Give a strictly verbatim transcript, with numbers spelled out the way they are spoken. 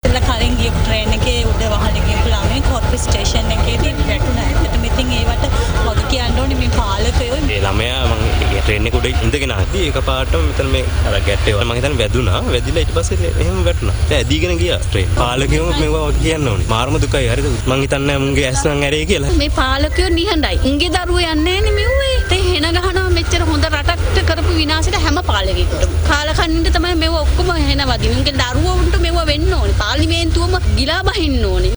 ඉතල කලින් ගියපු ට්‍රේන් එකේ උඩ වහලේ ගියපු ළමයි කොර්පස් ස්ටේෂන් එකේදී වැටුණා. ඒකට ඉතින් ඒවට වග කියන්න ඕනේ මේ පාලකයෝ. ඒ ළමයා මම ට්‍රේන් එක උඩ ඉඳගෙන ආදී එකපාරටම මෙතන මේ අර ගැටේ මම හිතන්නේ වැදුනා. වැදිලා ඊට පස්සේ එහෙම වැටුණා. ඒ ඇදීගෙන ගියා ට්‍රේන්. පාලකයෝ මේවා වග කියන්න ඕනේ. මාර්ම දුකයි. හරිද? මම හිතන්නේ මුන්ගේ ඇස් නම් ඇරේ කියලා. මේ පාලකයෝ නිහඬයි. උන්ගේ දරුවෝ යන්නේ නැහැ නේ මෙව්වේ. ඒ හෙන ගහනවා මෙච්චර හොඳ රටක් කරපු විනාශයට හැම පාලකයෙකුටම. කාලකන්නින්ද තමයි මෙව ඔක්කොම හෙන වදින. උන්ගේ දරුවෝ උන්ට මෙව වෙන්න ඕනේ. පාර්ලිමේන්තුවම ගිලා බහින්න ඕනේ.